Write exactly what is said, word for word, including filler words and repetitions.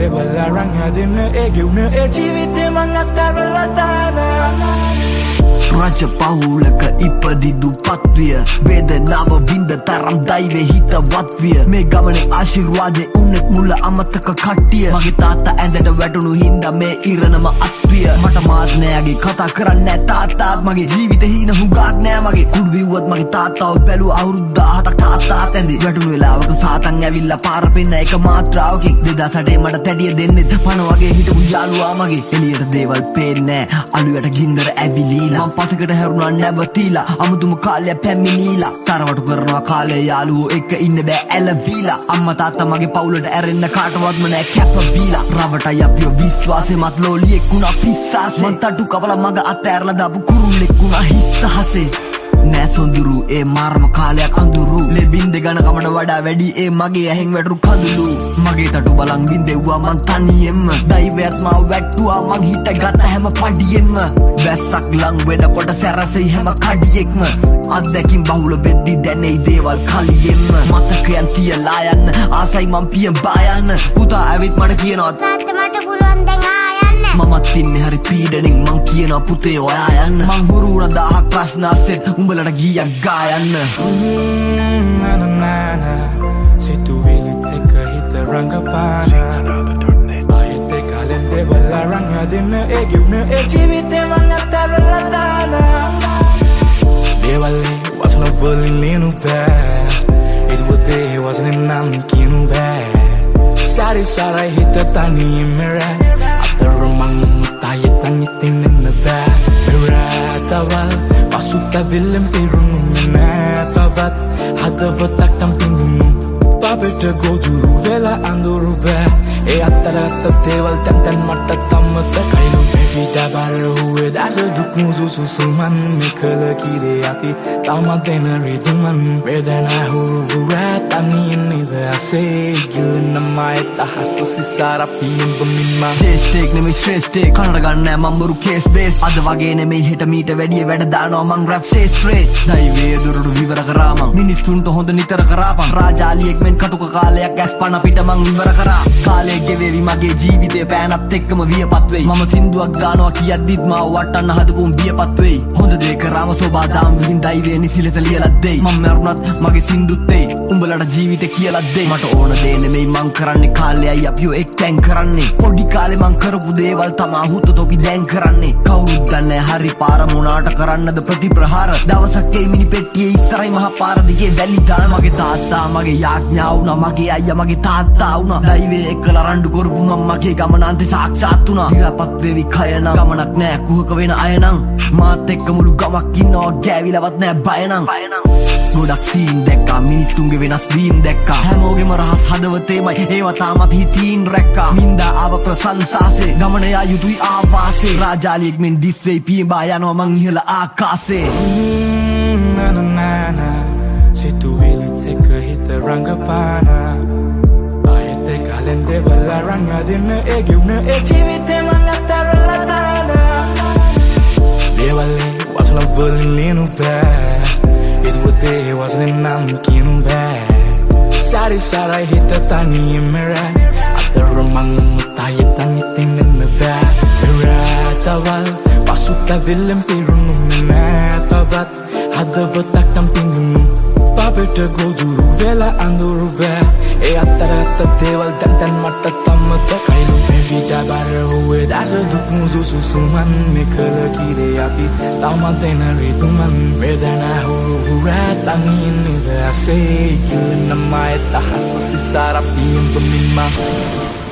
devalarang adina egiuna e jivite mangatarlatana Raja pahulaka ipadidu patviya Vedanawa vinda taram daive hitawat viya Me gamane ආශිර්වාදේ උන්නෙත් මුල අමතක කට්ටිය මගේ තාත්තා ඇඳට වැටුණු හින්දා මේ ඉරණම අත්විය මට මාත් නෑගේ කතා කරන්නේ තාත්තාත් මගේ ජීවිතේ හීන හුඟක් නෑ මගේ කුඩු විව්වත් මගේ තාත්තාව බැලුව අවුරුදු දහහක් තාත්තාත් ඇඳි වැටුණු වෙලාවක සාතන් ඇවිල්ලා පාර පෙන්න එක මාත්‍රාවකින් දෙදාස් අටේ මට තැඩිය දෙන්නෙත් පණ වගේ හිටපු යාළුවා මගේ එළියට දේවල් පේන්නේ නෑ අලුයට ගින්දර ඇවිලීලා පසකට හැරුණා නැවතිලා අමුතුම කාලයක් පැමිණීලා තරවටු කරනවා කාලේ යාළුවෝ එක්ක ඉන්න බෑ ඇලවිලා අම්මා තාත්තා මගේ පවුලට ඇරෙන්න කාටවත්ම නෑ කැපවිලා රවටයි අපිව විශ්වාසේ මත් ලෝලියෙක් වුණා පිස්සාසේ මං තටු කවලා මග අතෑරලා දාපු කුරුල්ලෙක් වුණා හිස්සහසේ නෑ සොඳුරු ඒ මාරම කාලයක් අඳුරු ලෙබින් දෙගන කමන වඩා වැඩි ඒ මගේ ඇහෙන් වැටරු කඳුළු මගේ තටු බලන් බින්දෙව්වා මං තනියෙන්ම දෛවයත් මාව වැට්ටුවා මං හිට ගත හැම පඩියෙන්ම වැස්සක් ලං වෙනකොට සැරසෙයි හැම කඩියෙක්ම අත්දැකින් බහුල වෙද්දි දැනෙයි දේවල් කලියෙන්ම මතකයන් තියලා යන්න ආසයි මං පියන් බායන්න පුතා ඇවිත් මට කියනවා තාත්තා මට පුළුවන් දැන් ආයන්න මමත් ඉන්නේ හරි පීඩනෙන් මං කියනවා පුතේ ඔයා යන්න මං හුරු වුණ දහහක් ප්‍රශ්න අස්සෙත් උඹලට ගියක් ගායන්න nanana situvilit eka hita rangapana ayete kalen devalarang adina egiuna e jivite mangatarlatana devale wasna volinu ba idwote wasna nam kinu ba sari sarai hita tani mera atarmang tayetan itinna ba mera tawal pasuta vilem pirunna tavat hadavat tampingu babeta goduru vela anduru ba e atarata deval tantan matta tamata kainu vida baru huwe dasa dukmu susuman mikala kide ati tamadena riduman vedana huwa tani nida se gilna mai tahassusi sarapin bumma ශ්‍රේෂ්ඨෙක් නෙමෙයි ශ්‍රේෂ්ඨෙක් කනට ගන්න මම්බරු case base අද වගේ නෙමෙයි හෙට මීට වැඩිය වැඩ දානවා මං රැප් ශේත්‍රේ දෛවයේ දුරට විවර කරා මං මිනිස්සුන්ට හොඳ නිතර කරාපන් රාජාලියෙක් මෙන් කටුක කාලයක් ඇස් පන පිට මං විවර කරා කාලේ ගෙවේවි මගේ ජීවිතේ පෑනත් එක්කම වියපත් වෙයි මම සින්දුවක් ගානවා කියද්දිත් මාව වටන්න හදපුම් වියපත් වෙයි හොඳ දේ කරාම සෝබා දාම් විසින් දෛවයේ නිසිලස ලියලත් දෙයි මම මරුණත් මගේ සින්දුත් දෙයි උඹලට ජීවිතේ කියලාත් දෙයි මට ඕන දේ නෙමෙයි මං කරන්නේ කාලයයි අපිව එක්තැන් කරන්නේ පොඩි කාලේ මං කරපු දේවල් තමා හුත තොපි දැන් කරන්නේ කවුරුත් දන්නේ හරි පාර මොනාට කරන්නද ප්‍රතිප්‍රහාර දවසක් ඒ මිනි පෙට්ටියේ ඉස්සරයි මහ පාර දිගේ වැලි දාන මගේ තාත්තා මගේ යාඥා වුණා මගේ අයියා මගේ තාත්තා වුණා දෛවයේ එක්කලා රණ්ඩු කරපු මම මගේ ගමන අන්තේ සාක්ෂාත් වුණා ඉරපත් වෙවි කය නම් ගමනක් නෑ කුහක වෙන අය නම් මාත් එක්ක මුළු ගමක් ඉන්නවා ගෑවිලවත් නෑ බය නම් ගොඩක් සීන් දැක්කා මිනිස්සුන්ගේ වෙනස් වීම් දැක්කා හැමෝගෙම රහස් හදවතේමයි ඒවා තාමත් හිතින් රැක්කා මින්දා ආව ප්‍රසංසාසේ ගමන යා යුතුයි ආවාසේ රාජාලියෙක් මෙන් දිස්සේ පියඹා යනවා මං ඉහළ ආකාසේ nanana situvilit eka hita rangapana ayete kalen devalarang adina egiuna e jivite mangatarlatana devale wasna volinu ba idwote wasna nam kinu ba sari sarai hita tani mera atarmang tayetan itinna ba mera tawal pasuta vilem pirunna tavat hadavat tampingu babeta goduru vela anduru ba e atarata deval tantan matta tamata kainu vida baru huwe dasa dukmu susuman mikala kide api tamadena riduman vedana huwa tangin nida se gilna mai tahassusi sarapin bumma